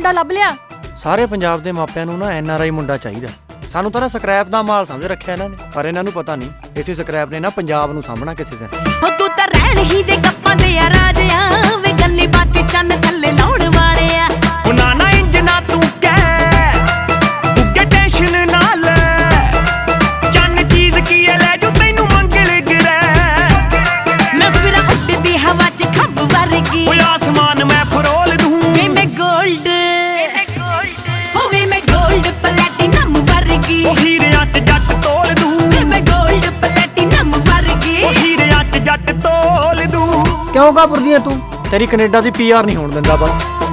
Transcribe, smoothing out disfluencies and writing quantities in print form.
ਮੁੰਡਾ ਲੱਭ ਲਿਆ? ਸਾਰੇ ਪੰਜਾਬ ਦੇ ਮਾਪਿਆਂ ਨੂੰ ਨਾ NRI ਮੁੰਡਾ ਚਾਹੀਦਾ। ਸਾਨੂੰ ਤਾਂ ਨਾ ਸਕ੍ਰੈਪ ਦਾ ਮਾਲ ਸਮਝ ਰੱਖਿਆ ਇਹਨਾਂ ਨੇ, ਪਰ ਇਹਨਾਂ ਨੂੰ ਪਤਾ ਨਹੀਂ ਇਸੇ ਸਕ੍ਰੈਪ ਨੇ ਨਾ ਪੰਜਾਬ ਨੂੰ ਸਾਂਭਣਾ ਕਿਸੇ ਦਿਨ। ਤੂੰ ਤਾਂ ਰਹਿਣ ਹੀ ਦੇ ਗੱਪਾਂ ਦੇ ਆ ਰਾਜਿਆ ਵੇ ਗੱਲੀ ਬਾਤੀ ਚੰਨ ਥੱਲੇ ਲਾਉਣ ਵਾਲੇ ਆ। ਹੁਣਾ ਨਾ ਇੰਜ ਨਾ ਤੂੰ ਕਹਿ ਤੂੰ ਟੈਨਸ਼ਨ ਨਾ ਲੈ, ਚੰਨ ਚੀਜ਼ ਕੀ ਐ ਲੈ ਜੋ ਤੈਨੂੰ ਮੰਗਲ ਗਰੇ। ਮੈਂ ਫਿਰ ਉੱਡਦੀ ਹਵਾ 'ਚ ਖੰਭ ਵਰਗੀ, ਓਏ ਆਸਮਾਨ ਮੈਂ ਫਰੋਲ ਦੂੰ ਵੇ ਮੈਂ ਗੋਲਡ ਹੋਵੇ ਮੈਂ ਗੋਲਡ ਪਲੈਟੀਨਮ ਵਰਗੀ। ਉਹ ਹੀਰਿਆਂ 'ਚ ਜੱਟ ਤੋਲ ਦੂੰ ਵੇ ਮੈਂ ਗੋਲਡ ਪਲੈਟੀਨਮ ਵਰਗੀ। ਉਹ ਹੀਰਿਆਂ 'ਚ ਜੱਟ ਤੋਲ ਦੂੰ। ਕਿਉਂ ਘਬਰਦੀ ਐ ਤੂੰ? ਤੇਰੀ ਕੈਨੇਡਾ ਦੀ PR ਨਹੀਂ ਹੋਣ ਦਿੰਦਾ ਬਸ।